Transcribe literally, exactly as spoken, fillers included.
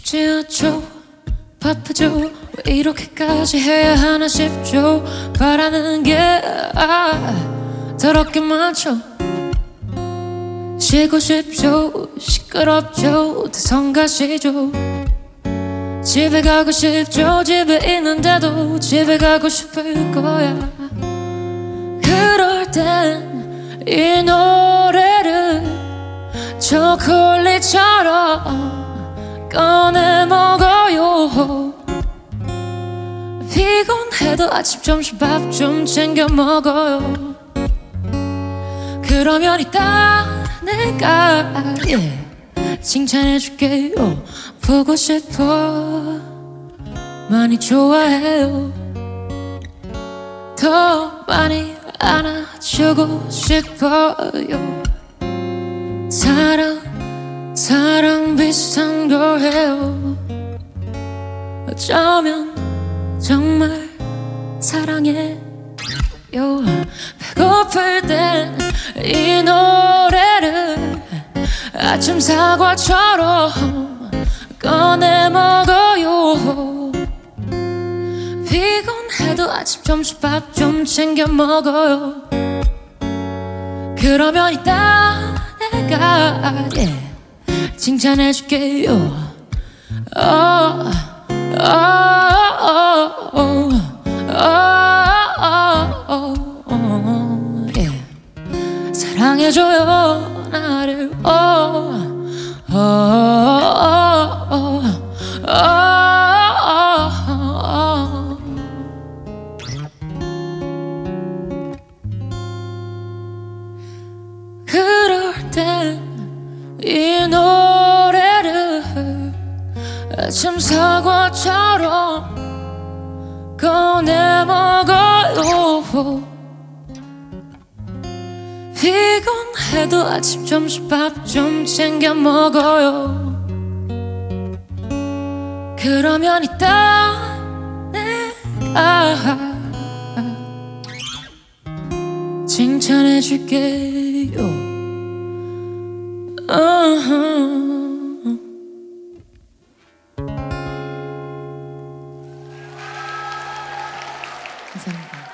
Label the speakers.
Speaker 1: 쉽지 않죠. 바쁘죠. 왜 이렇게까지 해야 하나 싶죠. 바라는 게 아, 더럽게 많죠. 쉬고 싶죠. 시끄럽죠. 대성 가시죠. 집에 가고 싶죠. 집에 있는데도 집에 가고 싶을 거야. 그럴 땐 이 노래를 초콜릿처럼 꺼내 먹어요. 피곤해도 아침 점심 밥 좀 챙겨 먹어요. 그러면 이따 내가 yeah, 칭찬해줄게요. 보고 싶어 많이 좋아해요. 더 많이 안아주고 싶어요. 사랑 사랑 비슷한 걸 해요. 어쩌면 정말 사랑해요. 배고플 땐 이 노래를 아침 사과처럼 꺼내 먹어요. 피곤해도 아침 점심 밥 좀 챙겨 먹어요. 그러면 이따 내가 yeah, 칭찬해줄게요. oh, oh, oh, oh, oh, oh, yeah. 사랑해줘요 나를 oh, oh, oh, oh, oh. 그럴 땐 이 노래를 아침 사과처럼 꺼내 먹어요. 피곤해도 아침 점심 밥 좀 챙겨 먹어요. 그러면 이따 내가 칭찬해줄게요. uh-huh. 감사합니다.